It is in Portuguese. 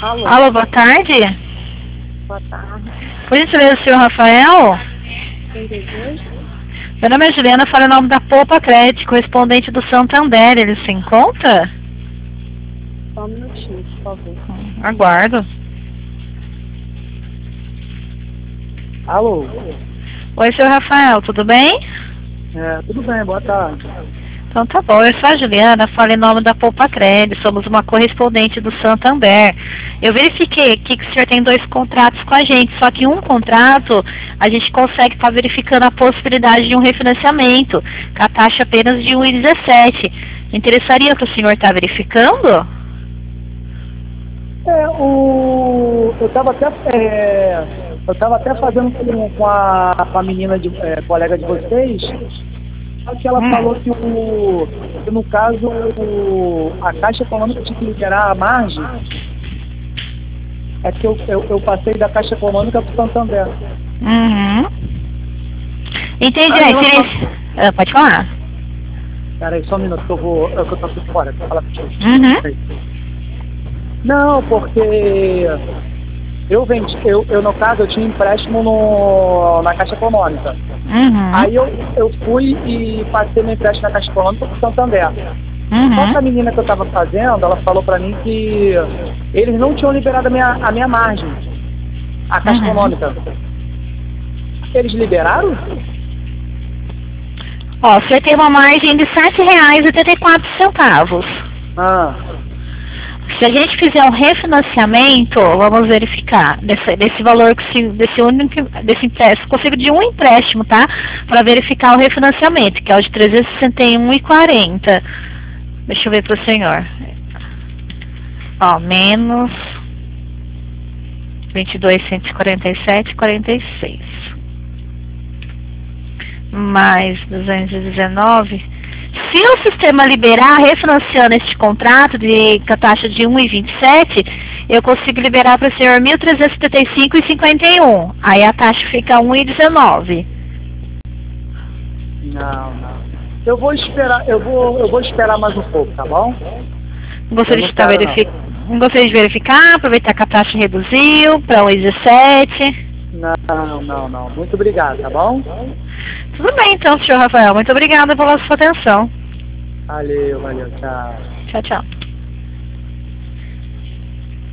Alô, Alô, boa tarde. boa tarde. Por gentileza, senhor Rafael? Quem deseja? Meu nome é Juliana, falo em nome da Poupa Crédito, correspondente do Santander. Ele se encontra? Só um minutinho, por favor. Aguardo. Alô? Oi, senhor Rafael, tudo bem? Tudo bem, boa tarde. Então tá bom, eu sou a Juliana, falo em nome da Poupa Crédito, somos uma correspondente do Santander. Eu verifiquei aqui que o senhor tem 2 contratos com a gente, só que um contrato a gente consegue estar verificando a possibilidade de um refinanciamento, com a taxa apenas de 1,17. Interessaria que o senhor está verificando? Eu tava até fazendo com a menina colega de vocês, só que ela falou que no caso a Caixa Econômica tinha que liberar a margem. É que eu passei da Caixa Econômica para o Santander. Uhum. Entendi. Pode falar. Peraí, só um minuto, que eu tô aqui fora, vou falar contigo. Uhum. Não, porque no caso, eu tinha empréstimo na Caixa Econômica. Uhum. Aí eu fui e passei meu empréstimo na Caixa Econômica para o Santander. Uhum. Só que a menina que eu estava fazendo, ela falou para mim que eles não tinham liberado a minha margem, a Caixa Econômica. Eles liberaram? Ó, você tem uma margem de R$ 7,84. Ah. Se a gente fizer um refinanciamento, vamos verificar desse valor, desse empréstimo, consigo de um empréstimo, tá? Para verificar o refinanciamento, que é o de R$ 361,40. Deixa eu ver para o senhor. Ó, menos 22.147,46. Mais 219. Se o sistema liberar refinanciando este contrato com a taxa de 1,27, eu consigo liberar para o senhor R$ 1.375,51. Aí a taxa fica 1,19. Não. Eu vou esperar mais um pouco, tá bom? Gostaria de verificar, aproveitar que a taxa reduziu para 1,17. Não. Muito obrigado, tá bom? Tudo bem então, senhor Rafael. Muito obrigada pela sua atenção. Valeu, tchau. Tchau, tchau.